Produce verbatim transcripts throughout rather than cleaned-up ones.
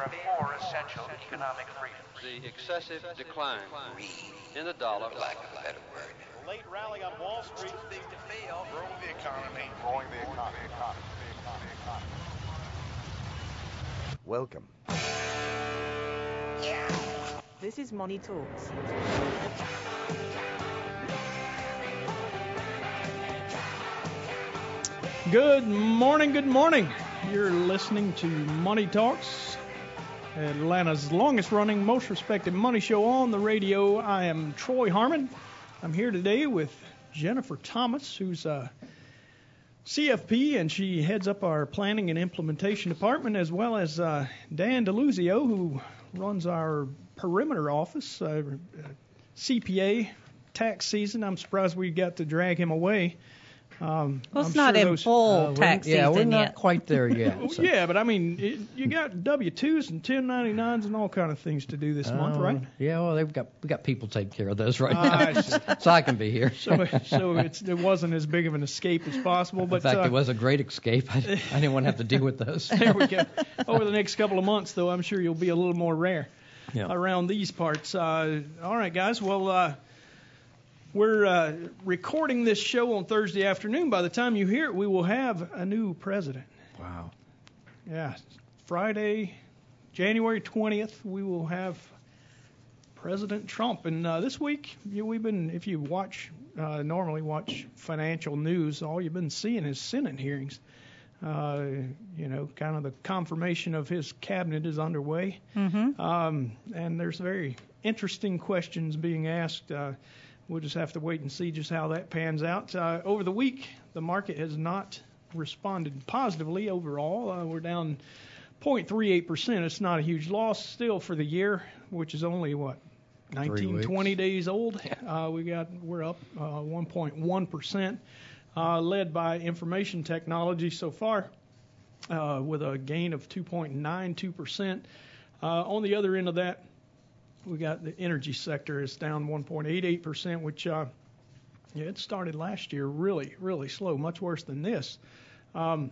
of four essential economic freedoms. The excessive decline in the dollar. For lack of a better word. The late rally on Wall Street. Too big to fail. Growing the economy. Growing the economy. The economy. The economy. The economy. Welcome. This is Money Talks. Good morning, good morning. You're listening to Money Talks, Atlanta's longest running, most respected money show on the radio. I am Troy Harmon. I'm here today with Jennifer Thomas, who's a C F P, and she heads up our planning and implementation department, as well as uh, Dan DeLuzio, who runs our perimeter office, uh, C P A, tax season. I'm surprised we got to drag him away. Um, well, it's I'm not sure in those, full uh, tax yeah, season we're not yet. quite there yet. So. Yeah, but I mean, it, you got W two's and ten ninety-nines and all kind of things to do this uh, month, right? Yeah, well, they've got we got people taking care of those right Uh, now, I see. so I can be here. So, so it's, it wasn't as big of an escape as possible. But in fact, uh, it was a great escape. I, I didn't want to have to deal with those. There we go. Over the next couple of months, though, I'm sure you'll be a little more rare yeah. around these parts. Uh, all right, guys. Well, uh, we're uh, recording this show on Thursday afternoon. By the time you hear it, we will have a new president. Wow. Yeah. Friday, January twentieth, we will have President Trump. And uh, this week, you, we've been, if you watch, uh, normally watch financial news, all you've been seeing is Senate hearings. Uh, you know, kind of the confirmation of his cabinet is underway. Mm-hmm. Um, and there's very interesting questions being asked. Uh, we'll just have to wait and see just how that pans out. Uh, over the week, the market has not responded positively overall. Uh, we're down zero point three eight percent. It's not a huge loss still for the year, which is only, what, nineteen, twenty days old. Uh, we got, we're up uh, one point one percent. Uh, led by information technology so far, uh, with a gain of two point nine two percent. Uh, on the other end of that, we got the energy sector is down one point eight eight percent, which uh, yeah, it started last year really, really slow, much worse than this, um,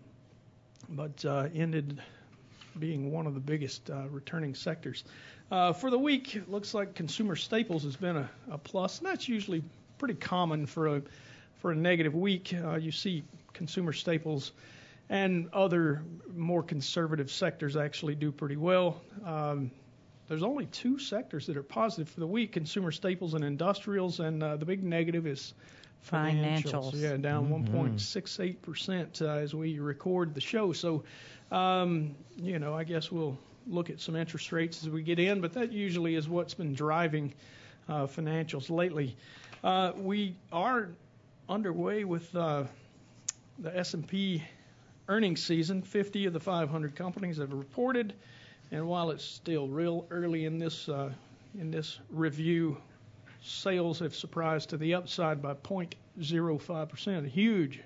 but uh, ended being one of the biggest uh, returning sectors. Uh, for the week, it looks like consumer staples has been a, a plus, and that's usually pretty common for a For a negative week. Uh, you see consumer staples and other more conservative sectors actually do pretty well. Um, there's only two sectors that are positive for the week, consumer staples and industrials, and uh, the big negative is financials. Financials. Yeah, down Mm-hmm. one point six eight percent uh, as we record the show. So, um, you know, I guess we'll look at some interest rates as we get in, but that usually is what's been driving uh, financials lately. Uh, we are underway with uh, the S and P earnings season. fifty of the five hundred companies have reported, and while it's still real early in this uh, in this review, sales have surprised to the upside by zero point zero five percent. A huge,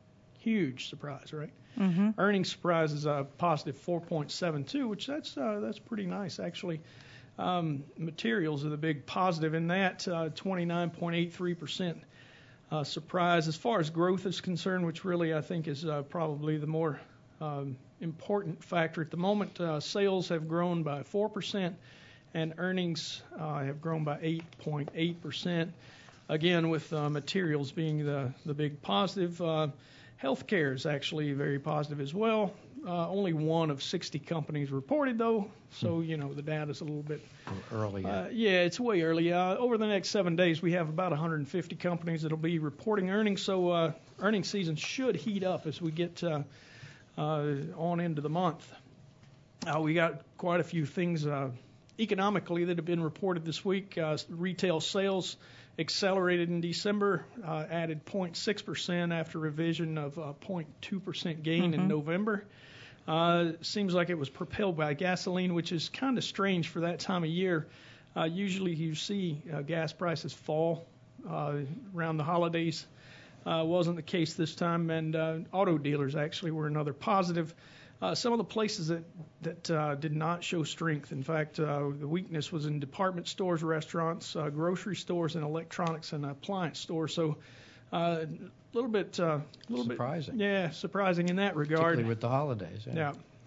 huge surprise, right? Mm-hmm. Earnings surprise is a positive four point seven two, which that's uh, that's pretty nice actually. Um, materials are the big positive in that, uh, twenty-nine point eight three percent. Uh, surprise as far as growth is concerned, which really I think is uh, probably the more um, important factor at the moment. Uh, sales have grown by four percent, and earnings uh, have grown by eight point eight percent. Again, with uh, materials being the, the big positive. Uh, healthcare is actually very positive as well. Uh, only one of sixty companies reported, though, so, you know, the data's a little bit early. Yeah. Uh, yeah, it's way early. Uh, over the next seven days, we have about one hundred fifty companies that will be reporting earnings, so uh, earnings season should heat up as we get uh, uh, on into the month. Uh, we got quite a few things uh, economically that have been reported this week. Uh, retail sales accelerated in December, uh, added zero point six percent after revision of a zero point two percent gain Mm-hmm. in November. Uh, seems like it was propelled by gasoline, which is kind of strange for that time of year. Uh, usually you see uh, gas prices fall uh, around the holidays. Uh, wasn't the case this time, and uh, auto dealers actually were another positive. Uh, some of the places that, that uh, did not show strength, in fact, uh, the weakness was in department stores, restaurants, uh, grocery stores, and electronics and appliance stores. So uh, a little bit, uh, little surprising. bit, yeah, surprising in that regard. Particularly with the holidays. Yeah. Yeah.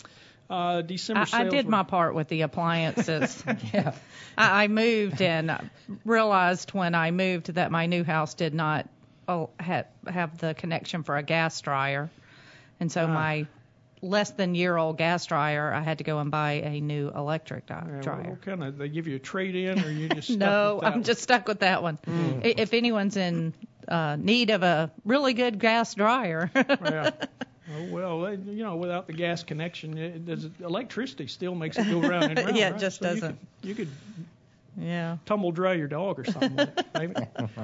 Uh, December I, I sales did were, my part with the appliances. Yeah. I, I moved and realized when I moved that my new house did not oh, ha- have the connection for a gas dryer. And so Ah. my less than year old gas dryer, I had to go and buy a new electric di- Yeah, dryer. What kind of, they give you a trade-in, or you just stuck No, with that I'm one? just stuck with that one. Mm. I If anyone's in uh, need of a really good gas dryer. Yeah. Oh, well, uh, you know, without the gas connection, it, does it, electricity still makes it go round and round. Yeah, it right? just So you doesn't. could- You could Yeah. tumble dry your dog or something with it, maybe.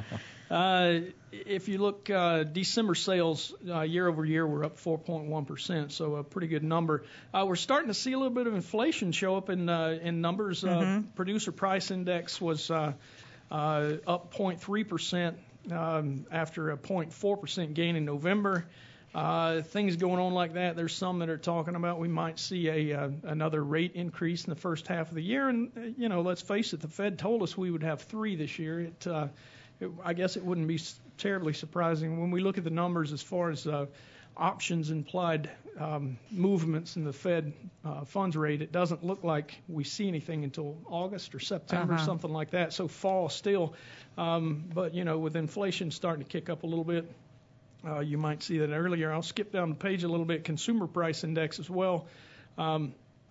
Uh, if you look, uh, December sales uh, year over year were up four point one percent, so a pretty good number. Uh, we're starting to see a little bit of inflation show up in uh, in numbers. Uh, producer price index was uh, uh, up zero point three percent um, after a zero point four percent gain in November. Uh, things going on like that. There's some that are talking about we might see a uh, another rate increase in the first half of the year. And uh, you know, let's face it, the Fed told us we would have three this year. It, uh, it I guess it wouldn't be s- terribly surprising when we look at the numbers as far as uh, options implied um, movements in the Fed uh, funds rate. It doesn't look like we see anything until August or September, Uh-huh. something like that. So fall still. Um, but you know, with inflation starting to kick up a little bit. Uh, you might see that earlier. I'll skip down the page a little bit. Consumer price index as well um,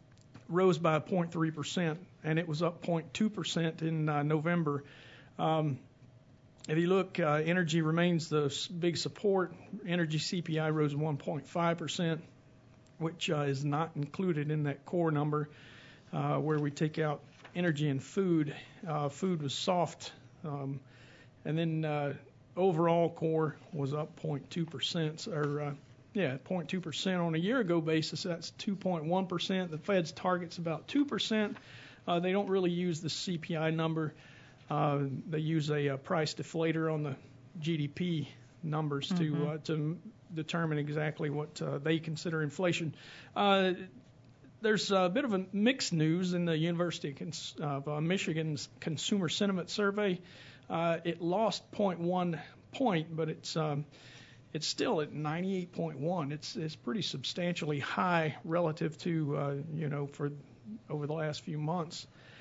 rose by zero point three percent, and it was up zero point two percent in uh, November. Um, if you look, uh, energy remains the s- big support. Energy C P I rose one point five percent, which uh, is not included in that core number uh, where we take out energy and food. Uh, food was soft. Um, and then uh, overall core was up zero point two percent, or uh, yeah, zero point two percent on a year ago basis. That's two point one percent. The Fed's target's about two percent. Uh, they don't really use the C P I number. Uh, they use a, uh price deflator on the G D P numbers Mm-hmm. to uh, to m- determine exactly what uh, they consider inflation. Uh, there's a bit of a mixed news in the University of, Cons- of uh, Michigan's Consumer Sentiment Survey. Uh, it lost zero point one point, but it's um, it's still at ninety-eight point one. It's it's pretty substantially high relative to uh, you know for over the last few months.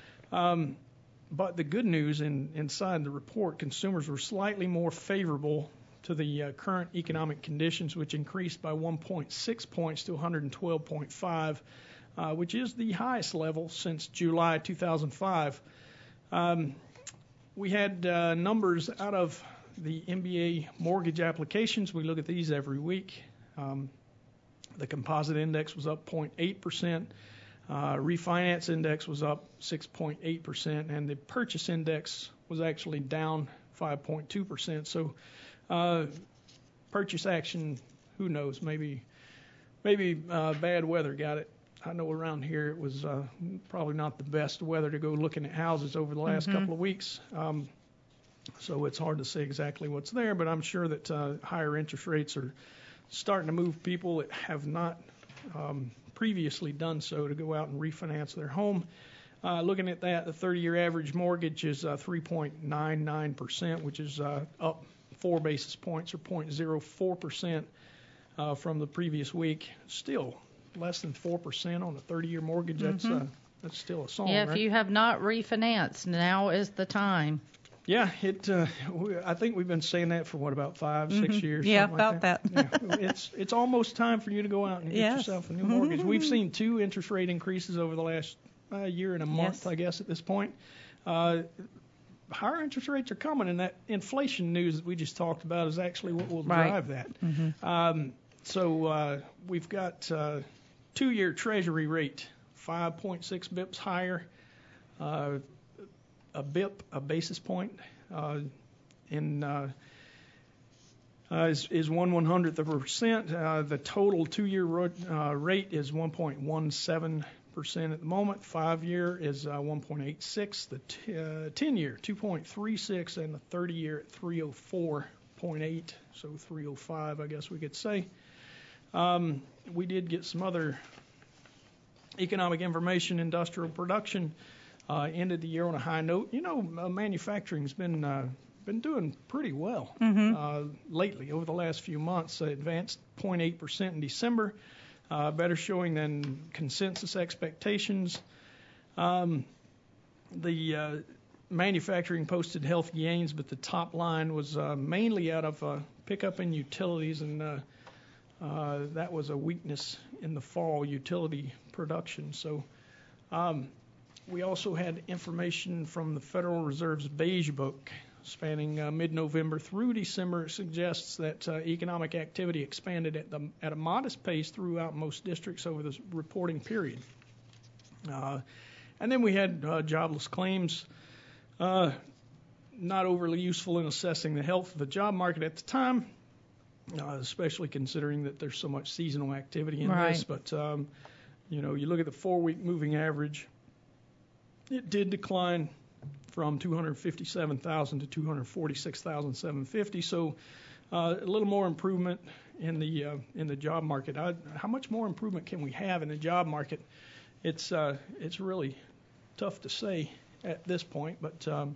Um, but the good news in inside the report, consumers were slightly more favorable to the uh, current economic conditions, which increased by one point six points to one hundred twelve point five, uh, which is the highest level since July two thousand five. Um, We had uh, numbers out of the M B A mortgage applications. We look at these every week. Um, the composite index was up zero point eight percent. Uh, refinance index was up six point eight percent. And the purchase index was actually down five point two percent. So uh, purchase action, who knows, maybe maybe uh, bad weather got it. I know around here it was uh, probably not the best weather to go looking at houses over the last Mm-hmm. couple of weeks. Um, so it's hard to say exactly what's there, but I'm sure that uh, higher interest rates are starting to move people that have not um, previously done so to go out and refinance their home. Uh, looking at that, the thirty-year average mortgage is uh, three point nine nine percent, which is uh, up four basis points or zero point zero four percent uh, from the previous week. Still less than four percent on a thirty-year mortgage. That's uh, that's still a song, Yeah, right? if you have not refinanced, now is the time. Yeah, it. Uh, we, I think we've been saying that for what, about five, six years. Yeah, something like about that. yeah, it's it's almost time for you to go out and get Yes. yourself a new mortgage. We've seen two interest rate increases over the last uh, year and a month, Yes. I guess, at this point. Uh, higher interest rates are coming, and that inflation news that we just talked about is actually what will Right. drive that. Um, so uh, we've got uh, two-year Treasury rate, five point six bips higher. Uh, a bip, a basis point, uh, in uh, uh, is, is one one hundredth of a percent. Uh, the total two-year ro- uh, rate is one point one seven percent at the moment. Five-year is uh, one point eight six. The t- uh, ten-year two point three six, and the thirty-year at three oh four point eight. So three oh five, I guess we could say. Um, we did get some other economic information. Industrial production Uh, ended the year on a high note. You know, uh, manufacturing's been uh, been doing pretty well uh, lately over the last few months. Uh, advanced zero point eight percent in December. uh, better showing than consensus expectations. Um, the uh, manufacturing posted healthy gains, but the top line was uh, mainly out of uh, pickup in utilities, and uh, uh, that was a weakness in the fall utility production. So um, we also had information from the Federal Reserve's Beige Book spanning uh, mid-November through December. It suggests that uh, economic activity expanded at, the, at a modest pace throughout most districts over this reporting period. Uh, and then we had uh, jobless claims. Uh, not overly useful in assessing the health of the job market at the time, uh, especially considering that there's so much seasonal activity in Right. this. But, um, you know, you look at the four-week moving average, it did decline from two hundred fifty-seven thousand to two hundred forty-six thousand seven hundred fifty. So uh, a little more improvement in the uh, in the job market. I, how much more improvement can we have in the job market? It's uh, it's really tough to say at this point. But um,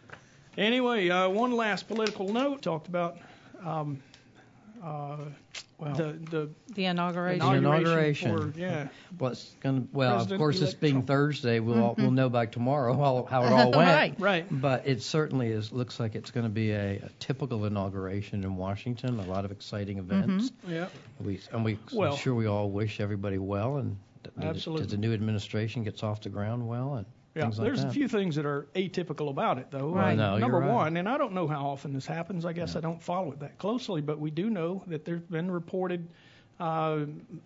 anyway, uh, one last political note. Talked about um, uh, Well, the the The inauguration. The inauguration. inauguration. For, yeah. well, it's gonna, well of President course, this elect being Trump. Thursday, we'll all, we'll know by tomorrow how, how it all went. Right. Right. But it certainly is. Looks like it's going to be a, a typical inauguration in Washington. A lot of exciting events. Yeah. We and we Well- I'm sure we all wish everybody well, and that, that- Absolutely. that the new administration gets off the ground well, and Yeah, things like there's that. a few things that are atypical about it, though. Right. Uh, No, you're Number right. one, and I don't know how often this happens. I guess I don't follow it that closely, but we do know that there's been reported uh,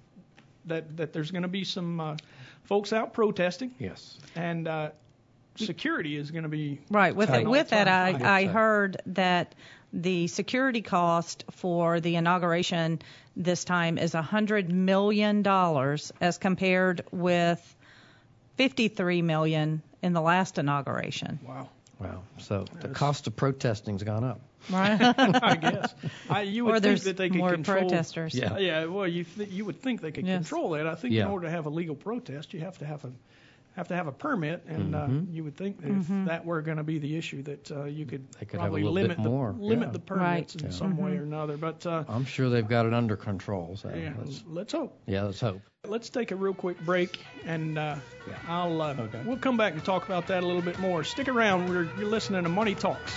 that that there's going to be some uh, folks out protesting, Yes. and uh, security is going to be Right. With Tight. with that, I, Tight. I Tight. heard that the security cost for the inauguration this time is one hundred million dollars as compared with fifty-three million dollars in the last inauguration. wow. Wow. So the cost of protesting's gone up. Right. I guess I, you would Or think there's that they could more control. protesters. Yeah. Yeah, well, you th- you would think they could Yes. control that. I think Yeah. in order to have a legal protest, you have to have a have to have a permit, and Mhm. uh, you would think that Mm-hmm. if that were going to be the issue, that uh, you could, They could have a probably little bit limit the more, limit yeah. the permits Right. in Yeah. some way Mm-hmm. or another. But uh, I'm sure they've got it under control. So yeah, let's, let's hope. yeah, let's hope. Let's take a real quick break, and uh, Yeah. I'll uh, Okay. we'll come back and talk about that a little bit more. Stick around. We're you're listening to Money Talks.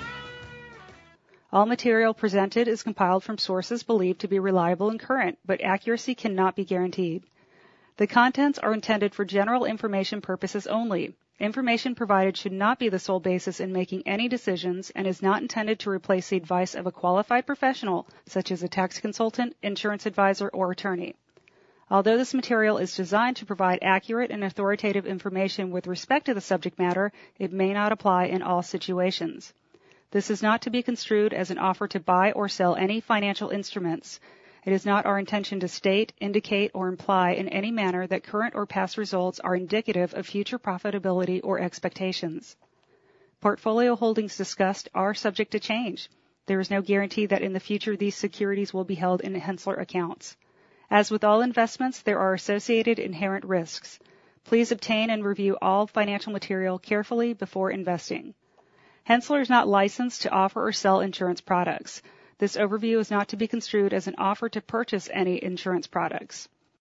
All material presented is compiled from sources believed to be reliable and current, but accuracy cannot be guaranteed. The contents are intended for general information purposes only. Information provided should not be the sole basis in making any decisions and is not intended to replace the advice of a qualified professional, such as a tax consultant, insurance advisor, or attorney. Although this material is designed to provide accurate and authoritative information with respect to the subject matter, it may not apply in all situations. This is not to be construed as an offer to buy or sell any financial instruments. It is not our intention to state, indicate, or imply in any manner that current or past results are indicative of future profitability or expectations. Portfolio holdings discussed are subject to change. There is no guarantee that in the future these securities will be held in Hensler accounts. As with all investments, there are associated inherent risks. Please obtain and review all financial material carefully before investing. Hensler is not licensed to offer or sell insurance products. This overview is not to be construed as an offer to purchase any insurance products.